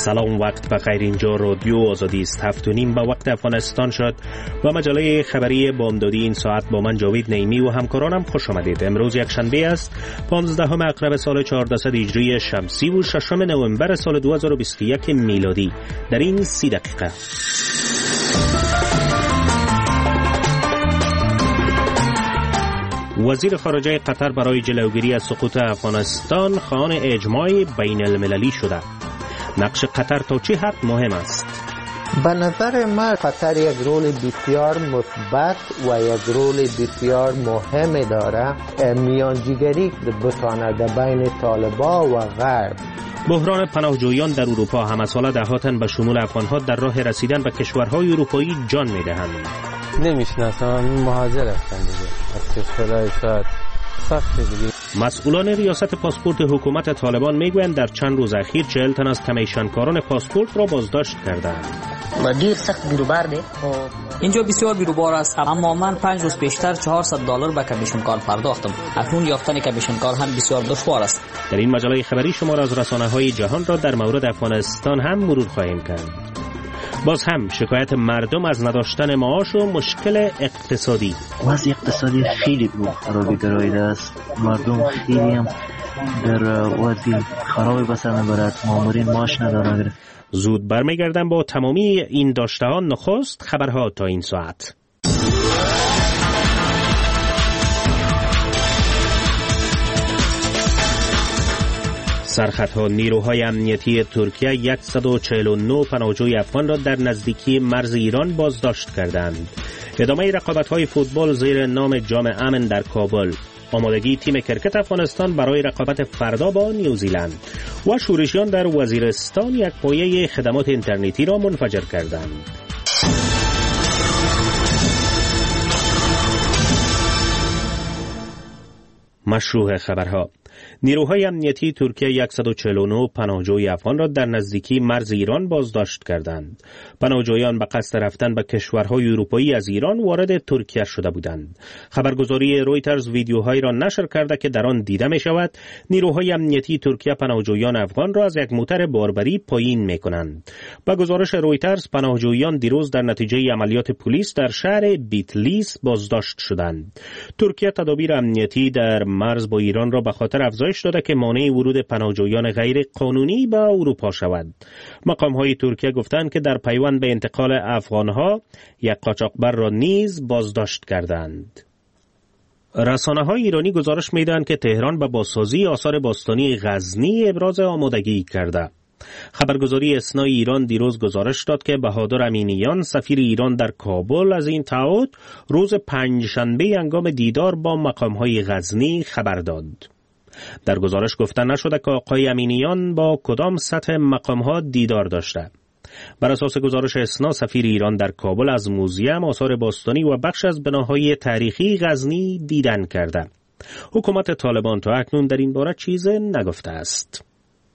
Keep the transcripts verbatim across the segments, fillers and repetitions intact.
سلام، وقت بخیر. اینجا رادیو آزادی است. هفت و نیم به وقت افغانستان شد و مجله خبری بامدادی این ساعت با من جاوید نیمی و همکارانم خوش آمدید. امروز یک شنبه است، پانزدهم اکرم سال چهاردهصد هجری شمسی و ششم نوامبر سال دو هزار و بیست و یک میلادی. در این سی دقیقه وزیر خارجه قطر برای جلوگیری از سقوط افغانستان خواهان اجماع بین المللی شده. نقش قطر تا چه حد مهم است؟ به نظر من قطر یک رول بسیار مثبت و یک رول بسیار مهم داره، میانجیگری بتواند بین طالبان و غرب. بحران پناهجویان در اروپا، همه ساله دهاتن به شمول افغانها در راه رسیدن به کشورهای اروپایی جان میدهند. نمیشناسم، مهاجر هستند دیگه، از کشورهای شاید سخت دیگه. مسئولان ریاست پاسپورت حکومت طالبان میگویند در چند روز اخیر چهل تن از کمیشنکاران پاسپورت را بازداشت کردند. و دیر سخت بیروبار ده. اینجا بسیار بیروبار است، اما من پنج روز پیشتر چهارصد دلار به کمیشنکار پرداختم. اکنون یافتن کمیشنکار هم بسیار دشوار است. در این مجله خبری شما را از رسانه‌های جهان را در مورد افغانستان هم مرور خواهیم کرد. باز هم شکایت مردم از نداشتن معاش و مشکل اقتصادی. وضع اقتصادی خیلی خرابی گراییده است. مردم خیلی هم در وضع خرابی به سر میبرد. مامورین معاش ندارند. زود برمیگردم با تمامی این داشته‌ها. نخست خبرها تا این ساعت. سرخطها: نیروهای امنیتی ترکیه صد و چهل و نه پناهجوی افغان را در نزدیکی مرز ایران بازداشت کردند. ادامه رقابت‌های فوتبال زیر نام جام امن در کابل. آمادگی تیم کرکت افغانستان برای رقابت فردا با نیوزیلند. و شورشیان در وزیرستان یک پایه خدمات اینترنتی را منفجر کردند. مشروع خبرها: نیروهای امنیتی ترکیه صد و چهل و نه پناهجوی افغان را در نزدیکی مرز ایران بازداشت کردند. پناهجویان به قصد رفتن به کشورهای اروپایی از ایران وارد ترکیه شده بودند. خبرگزاری رویترز ویدیوهایی را نشر کرده که در آن دیده می شود نیروهای امنیتی ترکیه پناهجویان افغان را از یک موتر باربری پایین می کنند. با گزارش رویترز، پناهجویان دیروز در نتیجه عملیات پلیس در شهر بیتلیس بازداشت شدند. ترکیه تدابیر امنیتی در مرز با ایران را به خاطر افزایش داده که مانع ورود پناهجویان غیر قانونی به اروپا شود. مقام‌های ترکیه گفتند که در پیوند به انتقال افغان‌ها یک قاچاقبر را نیز بازداشت کردند. رسانه‌های ایرانی گزارش می‌دهند که تهران به بازسازی آثار باستانی غزنی ابراز آمادگی کرده. خبرگزاری اسنا ایران دیروز گزارش داد که بهادر امینیان سفیر ایران در کابل از این تعهد روز پنجشنبه هنگام دیدار با مقام‌های غزنی خبر داد. در گزارش گفته نشده که آقای امینیان با کدام سطح مقام‌ها دیدار داشته. بر اساس گزارش اسنا، سفیر ایران در کابل از موزیم آثار باستانی و بخش از بناهای تاریخی غزنی دیدن کرده. حکومت طالبان تا اکنون در این باره چیز نگفته است.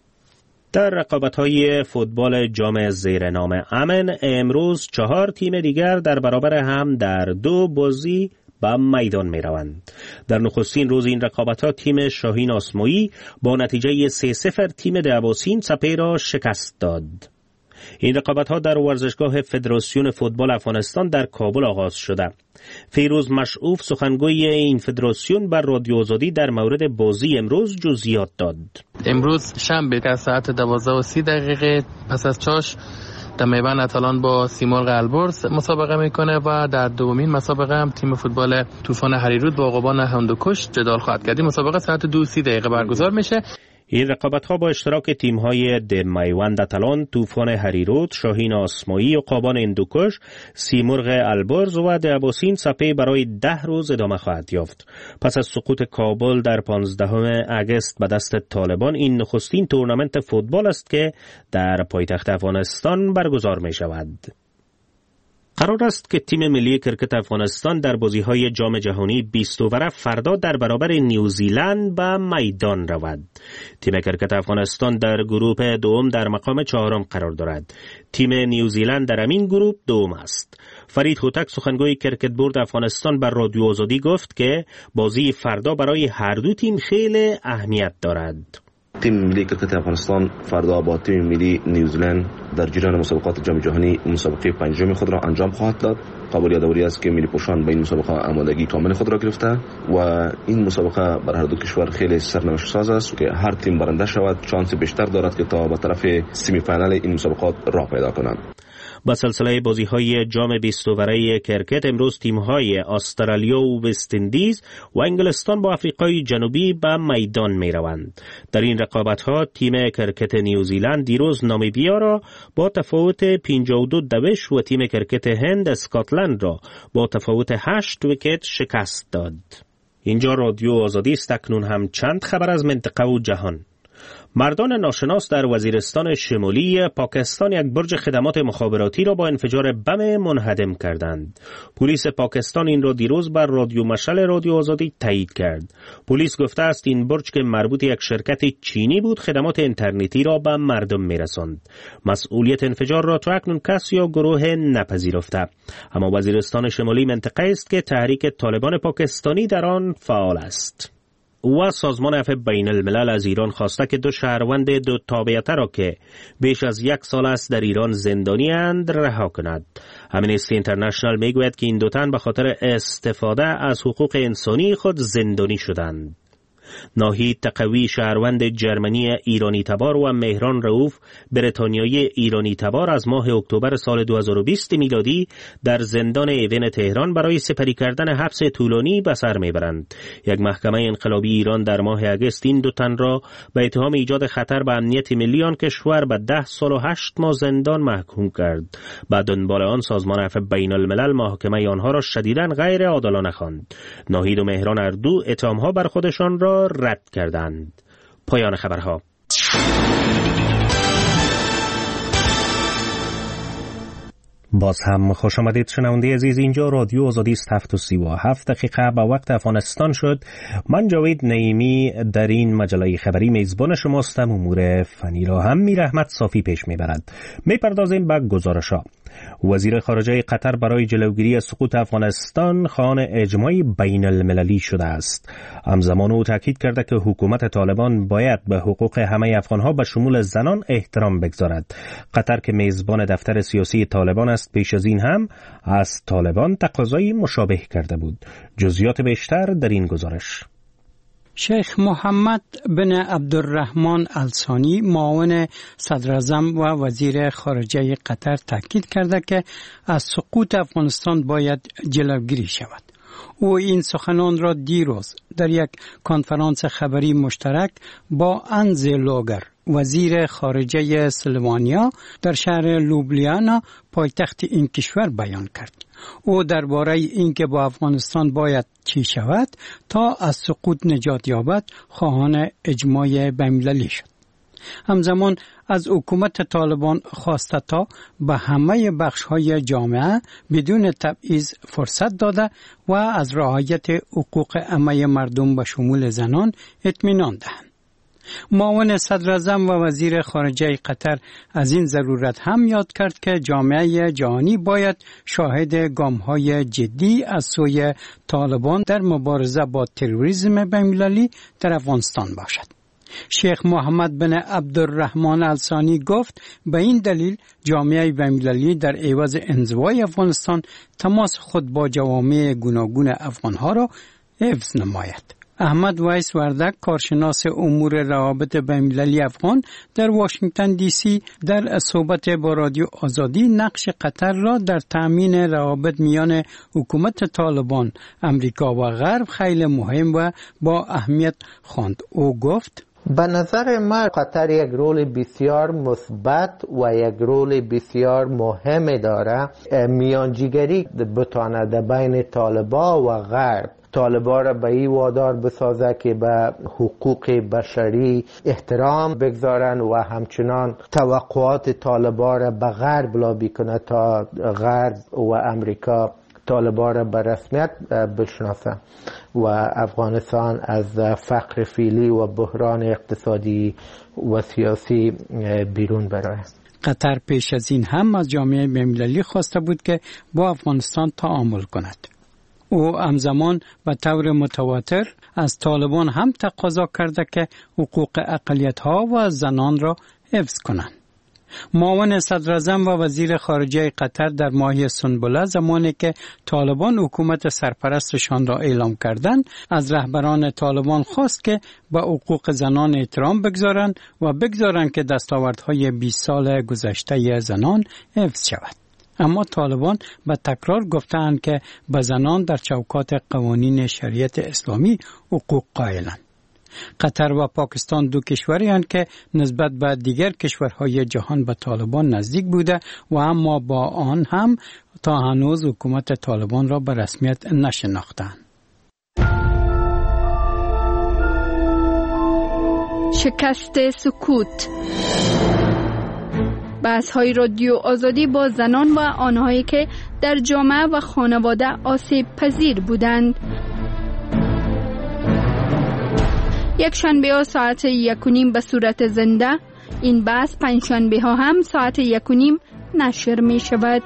در رقابت‌های فوتبال جام زیر نام امن، امروز چهار تیم دیگر در برابر هم در دو بازی به میدان می روند. در نخستین روز این رقابت‌ها تیم شاهین آسمایی با نتیجه سه صفر تیم دعواسین سپه را شکست داد. این رقابت‌ها در ورزشگاه فدراسیون فوتبال افغانستان در کابل آغاز شده. فیروز مشعوف، سخنگوی این فدراسیون، بر رادیو آزادی در مورد بازی امروز جزئیات داد. امروز شنبه که ساعت دوازده و سی دقیقه پس از چاش در میدان اتلان با سیمرغ البرز مسابقه میکنه و در دومین مسابقه هم تیم فوتبال طوفان هریرود با عقابان هندوکش جدال خواهد کرد. مسابقه ساعت دو و سی دقیقه برگزار میشه. این رقابت‌ها با اشتراک تیم‌های دمیوند اتلان، طوفان هریرود، شاهین آسمایی، عقابان هندوکش، سیمرغ البرز و دعواسین سپه برای ده روز ادامه خواهد یافت. پس از سقوط کابل در پانزدهم اگست به دست طالبان، این نخستین تورنمنت فوتبال است که در پایتخت افغانستان برگزار می‌شود. قرار است که تیم ملی کرکت افغانستان در بازی‌های جام جهانی بیست اوره فردا در برابر نیوزیلند به میدان رود. تیم کرکت افغانستان در گروه دوم در مقام چهارم قرار دارد. تیم نیوزیلند در همین گروه دوم است. فرید هوتک، سخنگوی کرکت بورد افغانستان، بر رادیو آزادی گفت که بازی فردا برای هر دو تیم خیلی اهمیت دارد. تیم ملی کرکت افغانستان فردا با تیم ملی نیوزیلند در جریان مسابقات جام جهانی مسابقه پنجم خود را انجام خواهد داد. قابل یادآوری است که ملی پوشان به این مسابقه آمادگی کامل خود را گرفته و این مسابقه بر هر دو کشور خیلی سرنوشت ساز است که هر تیم برنده شود شانس بیشتر دارد که تا به طرف سمی فینال این مسابقات راه پیدا کنند. با سلسله بازی‌های جام بیست اوره کرکت امروز تیم‌های استرالیا و وست اندیز و انگلستان با آفریقای جنوبی به میدان می‌روند. در این رقابت‌ها تیم کرکت نیوزیلند دیروز نامیبیا را با تفاوت پنجاه و دو دوش و تیم کرکت هند اسکاتلند را با تفاوت هشت ویکت شکست داد. اینجا رادیو آزادی است. اکنون هم چند خبر از منطقه و جهان. مردان ناشناس در وزیرستان شمالی پاکستان یک برج خدمات مخابراتی را با انفجار بم منهدم کردند. پلیس پاکستان این را دیروز بر رادیو مشعل رادیو آزادی تایید کرد. پلیس گفته است این برج که مربوط یک شرکت چینی بود خدمات اینترنتی را به مردم میرساند. مسئولیت انفجار را تا اکنون کس یا گروه نپذیرفته. اما وزیرستان شمالی منطقه است که تحریک طالبان پاکستانی در آن فعال است. و سازمان عفو بین الملل از ایران خواسته که دو شهروند دو تابعیت را که بیش از یک سال است در ایران زندانی اند رها کند. امنیستی اینترنشنال میگوید که این دو تن به خاطر استفاده از حقوق انسانی خود زندانی شدند. ناهید تقوی شهروند جرمنی ایرانی تبار و مهران رؤوف بریتانیایی ایرانی تبار از ماه اکتبر سال دو هزار و بیست میلادی در زندان ایون تهران برای سپری کردن حبس طولانی به سر میبرند. یک محکمه انقلابی ایران در ماه اگست این دو تن را به اتهام ایجاد خطر به امنیت ملی آن کشور به ده سال و هشت ماه زندان محکوم کرد. بعد دنبال آن سازمان عفو بین الملل محاکمه آنها را شدیداً غیر عادلانه خواند. ناهید و مهران هر دو اتهامها بر خودشان را رد کردند. پایان خبرها. باز هم خوش آمدید شنونده عزیز. اینجا رادیو آزادی است. هفت و سی و هفت دقیقه به وقت افغانستان شد. من جاوید نعیمی در این مجله خبری میزبان شماستم. امور فنی را هم میر احمد صافی پیش میبرد. میپردازیم به گزارش‌ها. وزیر خارجه قطر برای جلوگیری از سقوط افغانستان خواهان اجماع بین المللی شده است. همزمان او تاکید کرده که حکومت طالبان باید به حقوق همه افغانها به شمول زنان احترام بگذارد. قطر که میزبان دفتر سیاسی طالبان است پیش از این هم از طالبان تقاضای مشابه کرده بود. جزئیات بیشتر در این گزارش. شیخ محمد بن عبدالرحمن الثانی معاون صدراعظم و وزیر خارجه قطر تاکید کرده که از سقوط افغانستان باید جلوگیری شود. او این سخنان را دیروز در یک کنفرانس خبری مشترک با انز لوگر وزیر خارجه سلوانیا در شهر لوبلیانا پایتخت این کشور بیان کرد. او درباره اینکه با افغانستان باید چی شود تا از سقوط نجات یابد خواهان اجماع بین‌المللی شد. همزمان از حکومت طالبان خواسته تا به همه بخش‌های جامعه بدون تبعیض فرصت داده و از رعایت حقوق همه مردم به شمول زنان اطمینان دهند. معاون صدراعظم و وزیر خارجه قطر از این ضرورت هم یاد کرد که جامعه جهانی باید شاهد گام‌های جدی از سوی طالبان در مبارزه با تروریسم بین‌المللی در افغانستان باشد. شیخ محمد بن عبدالرحمن الثانی گفت به این دلیل جامعه بین‌المللی در عوض انزوای افغانستان تماس خود با جوامع گوناگون افغانها را حفظ نماید. احمد ویس وردک کارشناس امور روابط بین‌المللی افغان در واشنگتن دی سی در صحبت با رادیو آزادی نقش قطر را در تأمین روابط میان حکومت طالبان، امریکا و غرب خیلی مهم و با اهمیت خواند. او گفت به نظر من قطر یک رول بسیار مثبت و یک رول بسیار مهم داره. میانجیگری بتانه بین طالبان و غرب طالبان را به این وادار بسازه که به حقوق بشری احترام بگذارن و همچنان توقعات طالبان را به غرب لابی کنه تا غرب و امریکا طالبان را به رسمیت بشناسه و افغانستان از فقر فعلی و بحران اقتصادی و سیاسی بیرون برآید. قطر پیش از این هم از جامعه بین‌المللی خواسته بود که با افغانستان تعامل کند. او همزمان به طور متواتر از طالبان هم تقاضا کرده که حقوق اقلیت‌ها و زنان را حفظ کنند. معاون صدر اعظم و وزیر خارجه قطر در ماه سنبله زمانی که طالبان حکومت سرپرستشان را اعلام کردند از رهبران طالبان خواست که به حقوق زنان احترام بگذارند و بگذارند که دستاوردهای بیست سال گذشته زنان حفظ شود. اما طالبان به تکرار گفتند که به زنان در چوکات قوانین شریعت اسلامی حقوق قائلند. قطر و پاکستان دو کشوری هستند که نسبت به دیگر کشورهای جهان به طالبان نزدیک بوده و اما با آن هم تا هنوز حکومت طالبان را به رسمیت نشناختند. شکست سکوت. بحث‌های رادیو آزادی با زنان و آنهایی که در جامعه و خانواده آسیب پذیر بودند. یک شنبه ها ساعت یک و نیم به صورت زنده، این بحث پنج شنبه ها هم ساعت یک و نیم نشر می شود.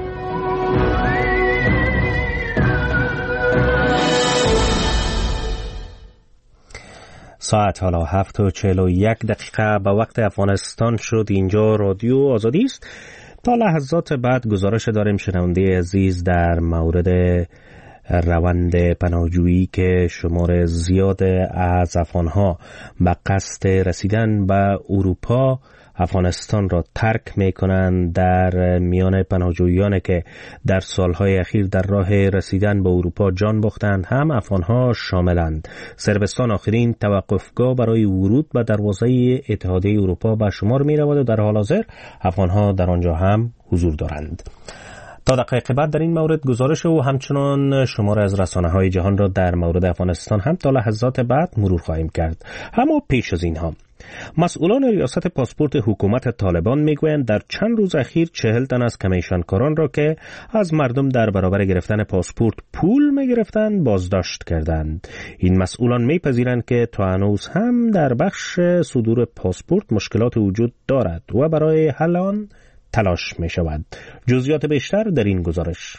ساعت حالا هفت و چهل و یک دقیقه به وقت افغانستان شد. اینجا رادیو آزادی است. تا لحظات بعد گزارش داریم شنونده عزیز در مورد روند پناهجویی که شمار زیاد از افغانها به قصد رسیدن به اروپا افغانستان را ترک می کنند. در میان پناهجویان که در سالهای اخیر در راه رسیدن به اروپا جان باختند هم افغانها شاملند. صربستان آخرین توقفگاه برای ورود به دروازه اتحادیه اروپا به شمار می رود و در حال حاضر افغانها در آنجا هم حضور دارند. تا دقیقه بعد در این مورد گزارش و همچنان شمار از رسانه‌های جهان را در مورد افغانستان هم تا لحظات بعد مرور خواهیم کرد. اما پیش از اینها مسئولان ریاست پاسپورت حکومت طالبان میگویند در چند روز اخیر چهل تن از کمیشنکاران را که از مردم در برابر گرفتن پاسپورت پول میگرفتند بازداشت کردند. این مسئولان میپذیرند که تا هنوز هم در بخش صدور پاسپورت مشکلات وجود دارد و برای حل آن تلاش می شود. جزئیات بیشتر در این گزارش.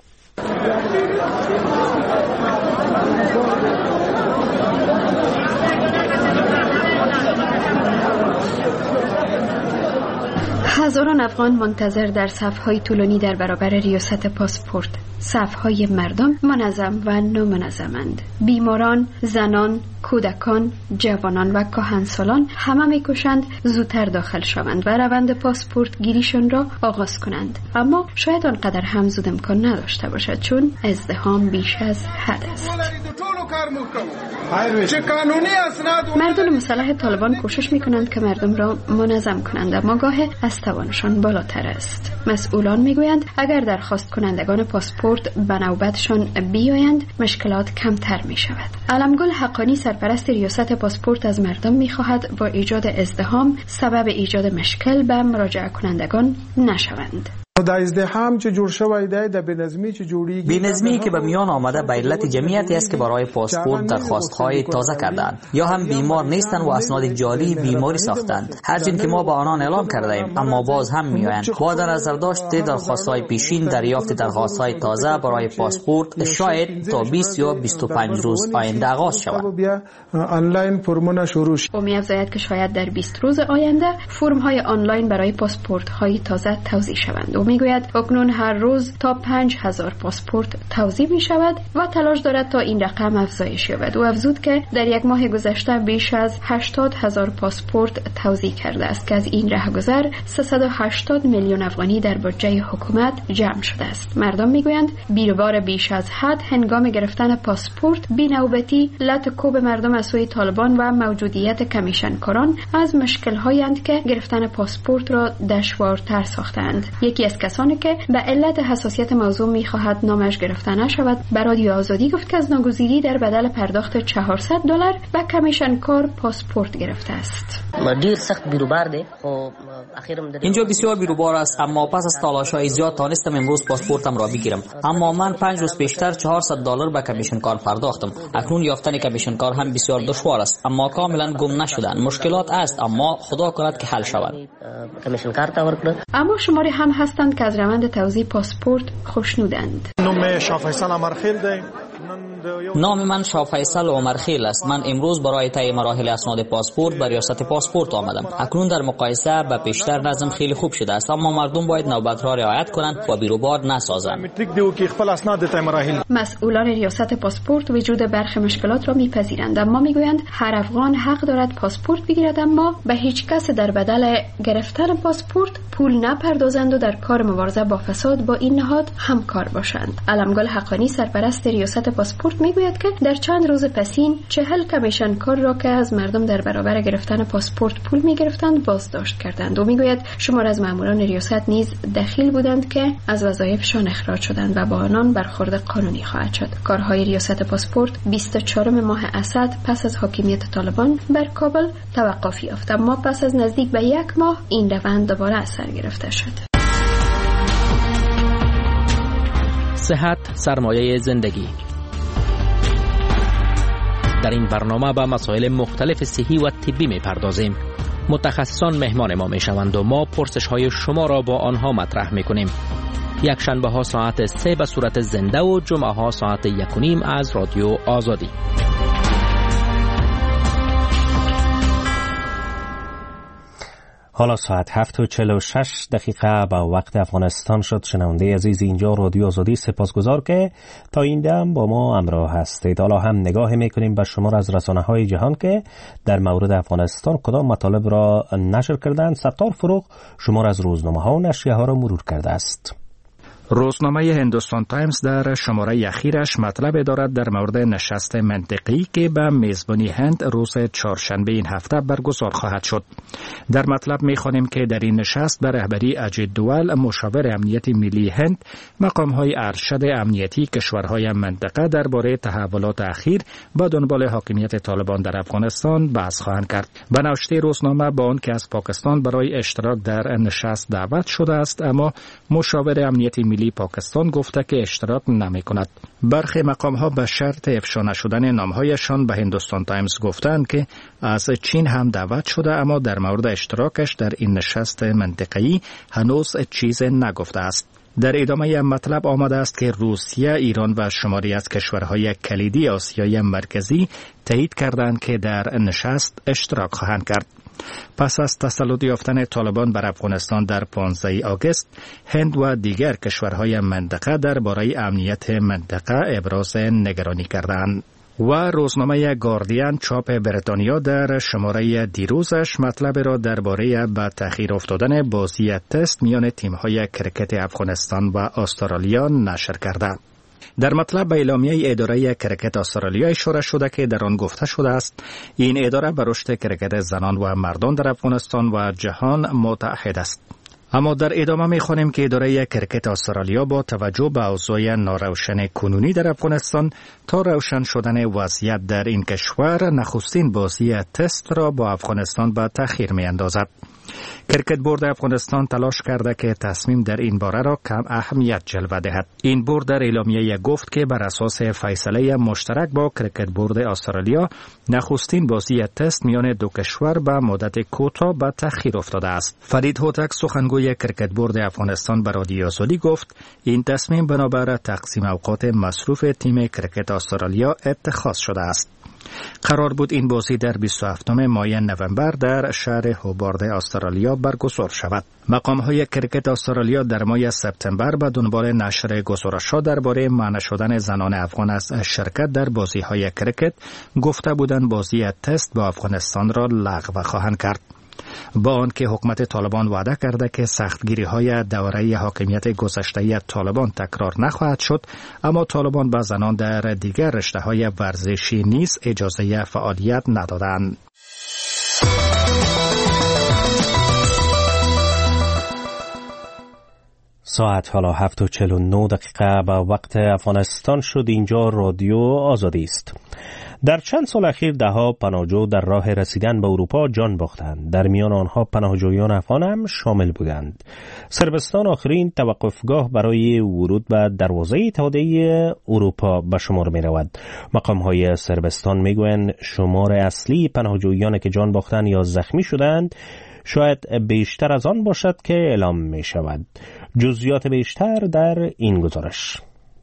هزاران افغان منتظر در صف‌های طولانی در برابر ریاست پاسپورت. صف‌های مردم منظم و نامنظمند. بیماران، زنان، کودکان، جوانان و کهنسالان همه می‌کوشند زودتر داخل شوند و روند پاسپورت گیریشان را آغاز کنند. اما شاید آنقدر هم زود امکان نداشته باشد چون ازدحام بیش از حد است. مردم مسلح طالبان کوشش می‌کنند که مردم را منظم کنند اما گاه از توانشان بالاتر است. مسئولان میگویند اگر درخواست کنندگان پاسپورت به نوبتشان بیایند مشکلات کمتر می شود. علمگل حقانی سرپرست ریاست پاسپورت از مردم می خواهد با ایجاد ازدحام سبب ایجاد مشکل به مراجعه کنندگان نشوند. دا ازدحام چې جوړ شوی دی د بنظمی چې جوړیږي بنظمی که به میان آمده به علت جمعیتی است که برای پاسپورت درخواست‌های تازه کردند یا هم بیمار نیستند و اسناد جعلی بیماری ساختند. هرچند که ما به آنان اعلام کرده ایم اما باز هم میآیند. با در نظر داشت درخواست‌های پیشین دریافت درخواست‌های تازه برای پاسپورت شاید تا بیست یا بیست و پنج روز آینده آغاز شود. آنلاین فرمونه شروع شد. او می‌افزاید که شاید در بیست روز آینده فرم‌های آنلاین برای پاسپورت‌های تازه توزیع شوند. میگوید اکنون هر روز تا پنج هزار پاسپورت توزیع می شود و تلاش دارد تا این رقم افزایش یابد. او افزود که در یک ماه گذشته بیش از هشتاد هزار پاسپورت توزیع کرده است که از این رهگذر سیصد و هشتاد میلیون افغانی در بودجه حکومت جمع شده است. مردم میگویند بیروبار بیش از حد هنگام گرفتن پاسپورت بی‌نوبتی لط کوب مردم از سوی طالبان و موجودیت کمیشنکاران از مشکل‌هایی که گرفتن پاسپورت را دشوارتر ساختند. یکی از کسانی که به علت حساسیت موضوع می‌خواهد نامش گرفته نشود به رادیو آزادی گفت که از ناگزیری در بدل پرداخت چهارصد دلار به کمیشنکار پاسپورت گرفته است. ډیر سخت بیروبار دی او اینجا بسیار بیروبار است اما پس از تلاش‌های زیاد تانستم امروز پاسپورتم را بگیرم. اما من پنج روز پیشتر چهارصد دلار به کمیشنکار پرداختم. اکنون یافتن کمیشنکار هم بسیار دشوار است اما کاملا گم نشدن. مشکلات است اما خدا کند که حل شود. اما شماری هم هستند گفتند که از روند توزیع پاسپورت خوشنودند. نام شاه فیصل عمرخیل ده. نام من شاه فیصل عمرخیل است. من امروز برای طی مراحل اسناد پاسپورت به ریاست پاسپورت آمدم. اکنون در مقایسه با پیشتر نظم خیلی خوب شده است، اما مردم باید نوبت را رعایت کنند و بیروبار نسازند. مسئولان ریاست پاسپورت وجود برخی مشکلات را میپذیرند، اما میگویند هر افغان حق دارد پاسپورت بگیرد، اما به هیچ کس در بدل گرفتن پاسپورت پول نپردازند و در کار مبارزه با فساد با این نهاد همکار باشند. علمگل حقانی سرپرست ریاست پاسپورت میگوید که در چند روز پسین چهل کمیشن کار را که از مردم در برابر گرفتن پاسپورت پول میگرفتند بازداشت کردند و میگوید شمار از ماموران ریاست نیز دخیل بودند که از وظایفشان اخراج شدند و با آنان برخورد قانونی خواهد شد. کارهای ریاست پاسپورت بیست و چهارم ماه اسد پس از حاکمیت طالبان بر کابل توقف یافت، اما پس از نزدیک به یک ماه این روند دوباره از سر گرفته شد. صحت سرمایه زندگی. در این برنامه به مسائل مختلف صحی و طبی می پردازیم. متخصصان مهمان ما می شوند و ما پرسش های شما را با آنها مطرح می کنیم. یک شنبه ها ساعت سه به صورت زنده و جمعه ها ساعت یک و نیم از رادیو آزادی. حالا ساعت هفت و چهل و شش دقیقه با وقت افغانستان شد. شنونده عزیز اینجا رادیو آزادی سپاسگزار که تا این دم با ما همراه هستید. حالا هم نگاه میکنیم به شمار از رسانه های جهان که در مورد افغانستان کدام مطالب را نشر کردند. ستار فروغ شمار از روزنامه ها و نشریه ها را مرور کرده است. روزنامه هندوستان تایمز در شماره اخیرش مطلب دارد در مورد نشست منطقی که به میزبانی هند روز چهارشنبه این هفته برگزار خواهد شد. در مطلب می‌خوانیم که در این نشست به رهبری اجیت دوال مشاور امنیتی ملی هند مقام‌های ارشد امنیتی کشورهای منطقه درباره تحولات اخیر با دنبال حاکمیت طالبان در افغانستان بحث خواهند کرد. به نوشته روزنامه با آنکه از پاکستان برای اشتراک در نشست دعوت شده است، اما مشاور امنیتی ملی پاکستان گفته که اشتراک نمی کند. برخی مقام ها به شرط افشا نشدن نامهایشان به هندوستان تایمز گفتند که از چین هم دعوت شده، اما در مورد اشتراکش در این نشست منطقه‌ای هنوز چیز نگفته است. در ادامه مطلب آمده است که روسیه، ایران و شماری از کشورهای کلیدی آسیای مرکزی تایید کردند که در نشست اشتراک خواهند کرد. پس از تسلط یافتن طالبان بر افغانستان در پانزده آگوست، هند و دیگر کشورهای منطقه درباره امنیت منطقه ابراز نگرانی کردند. و روزنامه گاردین چاپ بریتانیا در شماره دیروزش مطلب را درباره به تأخیر افتادن بازی تست میان تیم‌های کرکت افغانستان و استرالیا نشر کرده. در مطلب به اعلامیه اداره کرکت استرالیا اشاره شده که در آن گفته شده است این اداره به رشد کرکت زنان و مردان در افغانستان و جهان متعهد است. اما در ادامه می‌خوانیم که اداره کرکت استرالیا با توجه به اوضاع ناروشن کنونی در افغانستان تا روشن شدن وضعیت در این کشور نخستین بازی تست را با افغانستان به تأخیر می‌اندازد. کرکت بورد افغانستان تلاش کرده که تصمیم در این باره را کم اهمیت جلوه دهد. این بورد در اعلامیه گفت که بر اساس فیصله مشترک با کرکت بورد استرالیا نخستین بازی تست میان دو کشور به مدت کوتاه به تأخیر افتاده است. فرید هوتک سخنگوی کرکت بورد افغانستان به رادیو آزادی گفت این تصمیم بنابر تقسیم اوقات مصروف تیم کرکت استرالیا اتخاذ شده است. قرار بود این بازی در بیست و هفتم ماه نوامبر در شهر هوبارد استرالیا برگزار شود. مقام‌های کرکت استرالیا در ماه سپتامبر به دنبال نشر گزارش‌ها درباره منع شدن زنان افغان از شرکت در بازی‌های کرکت گفته بودند بازی تست با افغانستان را لغو خواهند کرد. با آنکه حکومت طالبان وعده کرده که سختگیری‌های دوره حاکمیت گذشته طالبان تکرار نخواهد شد، اما طالبان به زنان در دیگر رشته‌های ورزشی نیز اجازه فعالیت ندادند. ساعت حالا هفت و چهل و نه دقیقه به وقت افغانستان شد. اینجا رادیو آزادی است. در چند سال اخیر دهها پناهجو در راه رسیدن به اروپا جان باختند. در میان آنها پناهجویان افغان هم شامل بودند. صربستان آخرین توقفگاه برای ورود به دروازه اتحادیه اروپا به شمار می رود. مقام‌های صربستان می گویند شمار اصلی پناهجویان که جان باختند یا زخمی شدند شاید بیشتر از آن باشد که اعلام می شود. جزئیات بیشتر در این گزارش.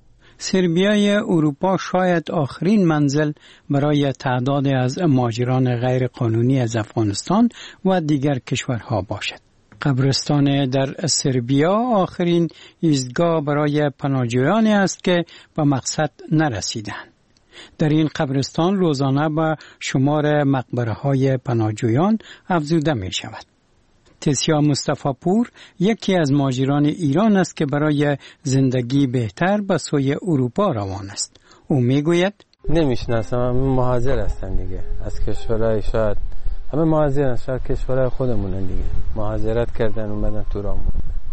سربیای اروپا شاید آخرین منزل برای تعدادی از مهاجران غیر قانونی از افغانستان و دیگر کشورها باشد. قبرستان در سربیا آخرین ایستگاه برای پناهجویانی است که به مقصد نرسیدند. در این قبرستان روزانه به شمار مقبره های پناهجویان افزوده می شود. تسیا مصطفی پور یکی از مهاجران ایران است که برای زندگی بهتر به سوی اروپا روان است. او می گوید نمیشناسم، همه مهاجر هستن دیگه، از کشورهای شاید همه مهاجرن، شاید کشورهای خودمونن دیگه، مهاجرت کردن اومدن تو راه.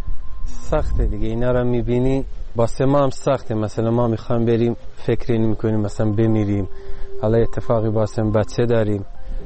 سخته دیگه، اینا رو میبینی واسه ما هم سخته. مثلا ما میخوایم بریم فکری نمیکنیم مثلا بمیریم، حالا اتفاقی واسه بچه داریم.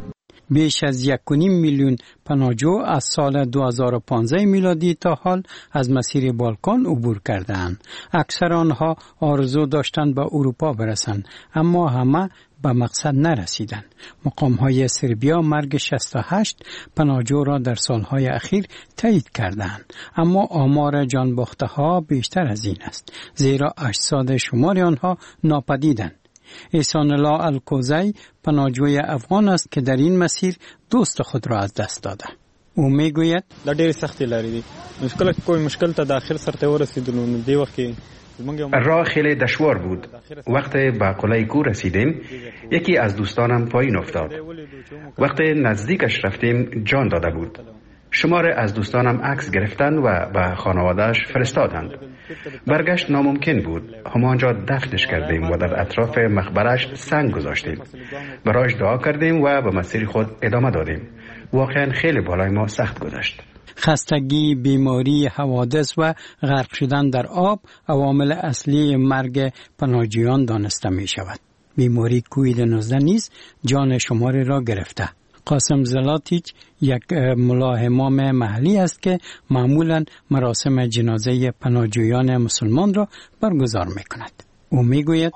بیش از یک و نیم میلیون پناهجو از سال دو هزار و پانزده میلادی تا حال از مسیر بالکان عبور کردند. اکثر آنها آرزو داشتند به اروپا برسند، اما همه به مقصد نرسیدند. مقام‌های سربیا مرگ شصت و هشت پناهجو را در سالهای اخیر تایید کردند، اما آمار جانباخته‌ها بیشتر از این است، زیرا اجساد شمار آنها ناپدیدند. احسان الله الکوزی پناهجوی افغان است که در این مسیر دوست خود را از دست داده. او میگوید دا ډېر سختي لري دي مشکل کوئی مشکل ته داخل سرته ورسیدلو نو دی وخت کې راه خیلی دشوار بود. وقتی به قلعه کو رسیدیم یکی از دوستانم پایین افتاد. وقتی نزدیکش رفتیم جان داده بود. شمار از دوستانم عکس گرفتند و به خانواده‌اش فرستادند. برگشت ناممکن بود. همانجا دفنش کردیم و در اطراف مقبرش سنگ گذاشتیم. برایش دعا کردیم و به مسیر خود ادامه دادیم. واقعا خیلی بالای ما سخت گذشت. خستگی، بیماری، حوادث و غرق شدن در آب عوامل اصلی مرگ پناهجویان دانسته می شود. بیماری کووید نوزده نیز جان شماری را گرفته. قاسم زلاتیچ یک ملا امام محلی است که معمولا مراسم جنازه پناهجویان مسلمان را برگزار می کند. او می گوید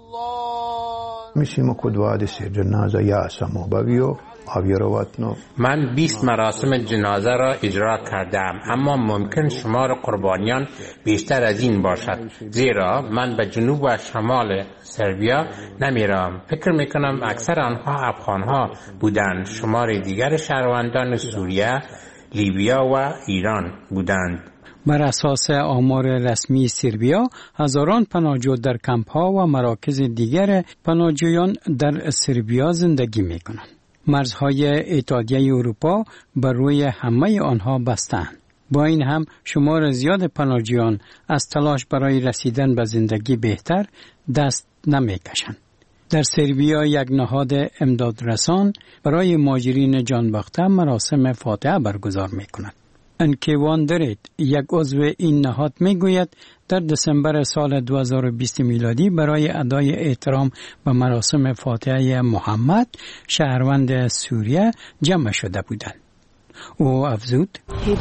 میشیم کدواد سی جنازه یا سمو بگیو من بیست مراسم جنازه را اجرا کردم، اما ممکن شمار قربانیان بیشتر از این باشد، زیرا من به جنوب و شمال سربیا نمیرم. فکر میکنم اکثر آنها افغانها بودند. شمار دیگر شهروندان سوریه، لیبیا و ایران بودند. بر اساس آمار رسمی سربیا، هزاران پناهجو در کمپ‌ها و مراکز دیگر پناهجویان در سربیا زندگی میکنند. مرزهای اتحادیه اروپا بر روی همه آنها بستند. با این هم شمار زیاد پناهجویان از تلاش برای رسیدن به زندگی بهتر دست نمی‌کشند. در سربیا یک نهاد امدادرسان برای مهاجرین جانباخته مراسم فاتحه برگزار می‌کند. انکیوان درید یک عضو این نهاد میگوید در دسامبر سال دو هزار و بیست میلادی برای ادای احترام به مراسم فاتحه محمد شهروند سوریه جمع شده بودند. او افزود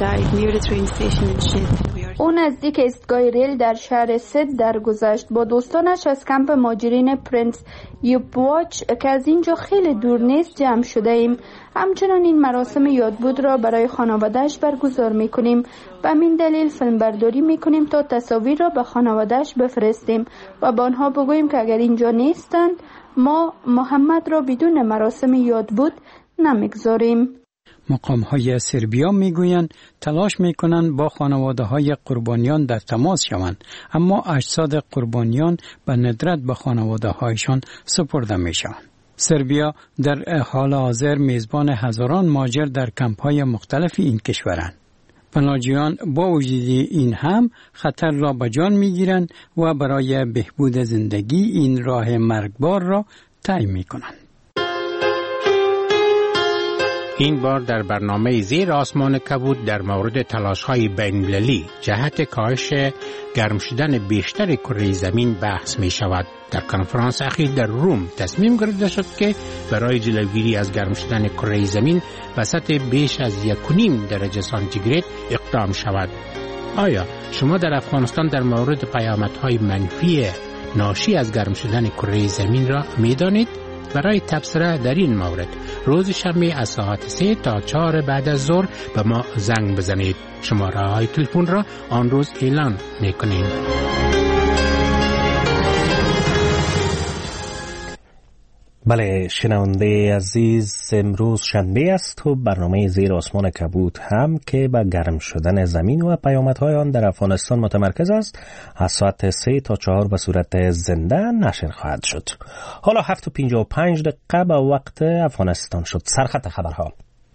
او نزدیک ایستگاه ریل در شهر سد درگذشت. با دوستانش از کمپ مهاجرین پرنس یوپواچ که از اینجا خیلی دور نیست جمع شده ایم. همچنان این مراسم یادبود را برای خانوادهش برگزار می کنیم. به همین دلیل فیلم برداری می کنیم تا تصاویر را به خانوادهش بفرستیم و به آنها بگوییم که اگر اینجا نیستند ما محمد را بدون مراسم یادبود نمیگذاریم. مقام‌های سربیا میگویند تلاش میکنند با خانواده‌های قربانیان در تماس شوند، اما اجساد قربانیان به ندرت به خانواده‌هایشان سپرده میشوند. سربیا در حال حاضر میزبان هزاران مهاجر در کمپ‌های مختلف این کشورند. پناهجویان با وجود این هم خطر را به جان میگیرند و برای بهبود زندگی این راه مرگبار را طی میکنند. این بار در برنامه زیر آسمان کبود در مورد تلاش‌های بین‌المللی جهت کاهش گرم شدن بیشتر کره زمین بحث می شود. در کنفرانس اخیر در روم تصمیم گرفته شد که برای جلوگیری از گرم شدن کره زمین به سطح بیش از یک و نیم درجه سانتیگراد اقدام شود. آیا شما در افغانستان در مورد پیامدهای منفی ناشی از گرم شدن کره زمین را می دانید؟ برای تبصره در این مورد روز شنبه از ساعت سه تا چهار بعد از ظهر به ما زنگ بزنید. شماره های تلفن را آن روز اعلان میکنیم. بله شنونده عزیز، امروز شنبه است و برنامه زیر آسمان کبود هم که به گرم شدن زمین و پیامدهای آن در افغانستان متمرکز است از ساعت سه تا چهار به صورت زنده نشر خواهد شد. حالا هفت و پنجاه و پنج دقیقه به وقت افغانستان شد. سرخط خبرها.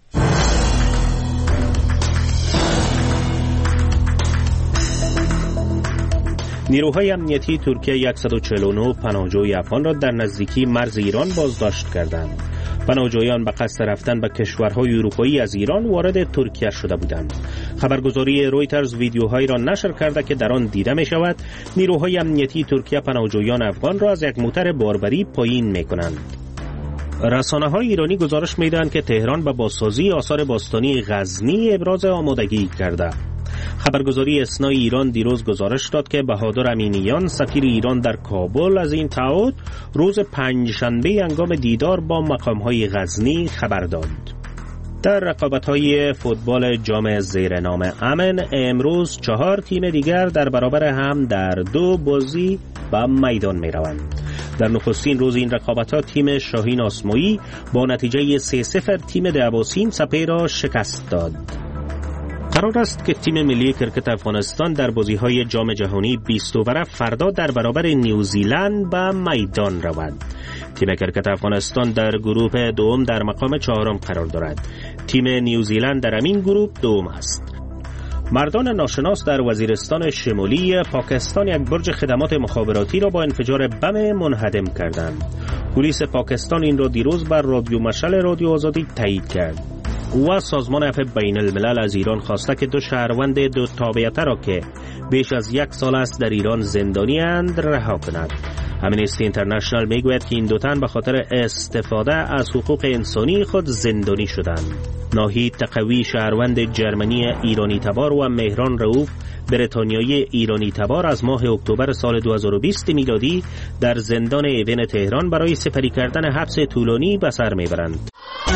نیروهای امنیتی ترکیه صد و چهل و نه پناهجوی افغان را در نزدیکی مرز ایران بازداشت کردند. پناهجویان به قصد رفتن به کشورهای اروپایی از ایران وارد ترکیه شده بودند. خبرگزاری رویترز ویدیوهایی را نشر کرده که در آن دیده می شود نیروهای امنیتی ترکیه پناهجویان افغان را از یک موتر باربری پایین می کنند. رسانه های ایرانی گزارش می دهند که تهران به بازسازی آثار باستانی غزنی ابراز آمادگی کرده. خبرگزاری اسنای ایران دیروز گزارش داد که بهادر امینیان سفیر ایران در کابل از این تعهد روز پنجشنبه هنگام دیدار با مقام‌های غزنی خبر داد. در رقابت‌های فوتبال جام زیر نام امن امروز چهار تیم دیگر در برابر هم در دو بازی به میدان می‌روند. در نخستین روز این رقابت‌ها تیم شاهین آسمایی با نتیجه سه صفر تیم دعواسین سپه را شکست داد. قرار است که تیم ملی کرکت افغانستان در بازی‌های جام جهانی بیست اووره فردا در برابر نیوزیلند به میدان رود. تیم کرکت افغانستان در گروه دوم در مقام چهارم قرار دارد. تیم نیوزیلند در همین گروه دوم است. مردان ناشناس در وزیرستان شمالی پاکستان یک برج خدمات مخابراتی را با انفجار بم منهدم کردند. پلیس پاکستان این را دیروز بر رادیو مشعل رادیو آزادی تایید کرد. و سازمان عفو بین الملل از ایران خواسته که دو شهروند دو تابعیت را که بیش از یک سال است در ایران زندانی اند رها کند. امنیستی اینترنشنال میگوید که این دو تن به خاطر استفاده از حقوق انسانی خود زندانی شدند. ناهید تقوی شهروند جرمنی ایرانی تبار و مهران رؤوف بریتانیایی ایرانی تبار از ماه اکتبر سال دو هزار و بیست میلادی در زندان ایون تهران برای سپری کردن حبس طولانی به سر میبرند.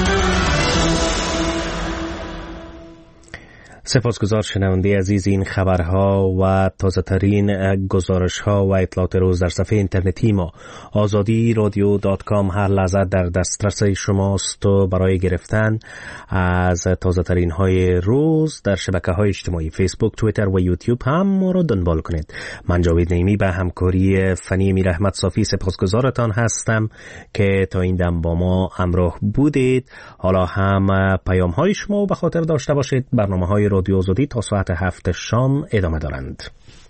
سپاسگزار شنونده عزیز. این خبرها و تازه ترین گزارش ها و اطلاعات روز در صفحه اینترنتی ما آزادی رادیو دات کام هر لحظه در دسترس شماست و برای گرفتن از تازه ترین های روز در شبکه های اجتماعی فیسبوک، توییتر و یوتیوب هم ما رو دنبال کنید. من جاوید نعیمی به همکاری فنی میر احمد صافی سپاسگزارتان هستم که تا این دم با ما همراه بودید. حالا هم پیام های شما به خاطر داشته باشید. برنامه های رادیو آزادی تا ساعت هفت شام ادامه دارند.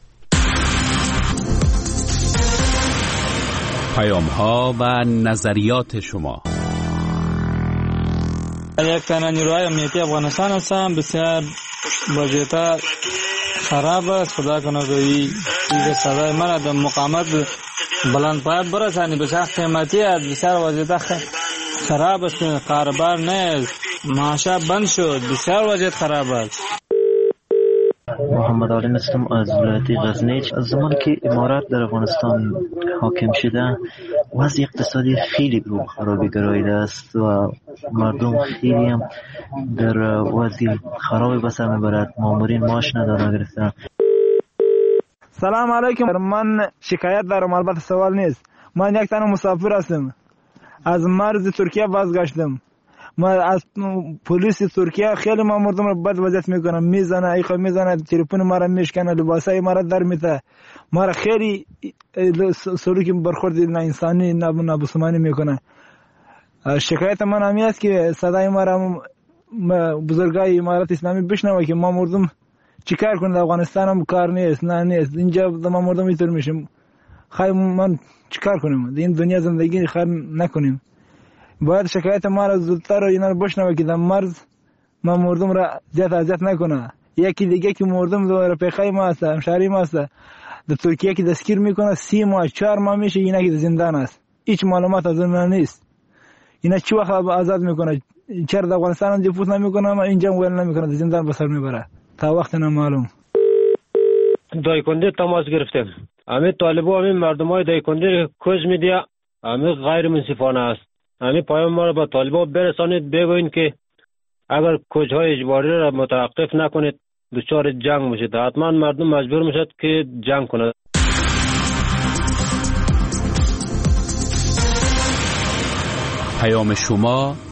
پیام ها و نظریات شما. یک تنه نیروهای امنیتی افغانستان هستم. بسیار وضعیت خراب است. خدا کنه روی چیز صدای من در مقامت بلند پایت برسانی. بسیار قیمتی است. بسیار وضعیت خراب است. کاربار نیست. معاشه بند شد. بسیار وضعیت خراب است. محمد عالم هستم از ولایت غزنی. از زمانی که امارات در افغانستان حاکم شده وضع اقتصادی خیلی رو خرابی گراییده است و مردم خیلی هم در وضع خرابی به سر میبرد. مامورین معاش ندارن گرفتن. سلام علیکم. من شکایت دارم، البته سوال نیست. من یک تن مسافر هستم، از مرز ترکیه بازگشتم. ما از پلیس ترکیه خیلی ما مردم رو بد وضعیت میکنم، میزنه ایخو میزنه، تلفن ما رو میشکنه، لباسای ما رو در میته، ما رو خیلی سلوکی برخورد نه انسانی نه نابسمانی میکنه. شکایت من همی است که صدای ما رو بزرگای امارت اسلامی بشنوه که ما مردم چیکار کنه. در افغانستان هم کار نیست، نه نیست، اینجا ما مردم اینطور میشیم. خواهی من چیکار کنیم؟ این دنیا زندگی خیر نکنیم. باید شکایت ما را زودتر اینا رو بشنوه که در مرز ما مردم را زیاد اذیت نکنه. یکی دیگه که مردم دو رفیقای ما هست، همشهری ما هست، در ترکیه که دستگیر میکنه سی ماه چهار ماه میشه، اینا که زندان است، هیچ معلومات از اون نیست. اینا چی وقت آزاد میکنه؟ چرا در افغانستان دیپوت نمیکنه اما اینجا ویل نمیکنه، زندان به سر میبره تا وقت نامعلوم. دایکنده تماس گرفتم. همه طالبو همه مردمای دایکنده کوز میدیا همه غیر منصفانه است. همین پیام ما رو به طالبان برسانید، بگوین که اگر کوچهای اجباری را متوقف نکنید دچار جنگ میشید. حتما مردم مجبور میشد که جنگ کنند. پیام شما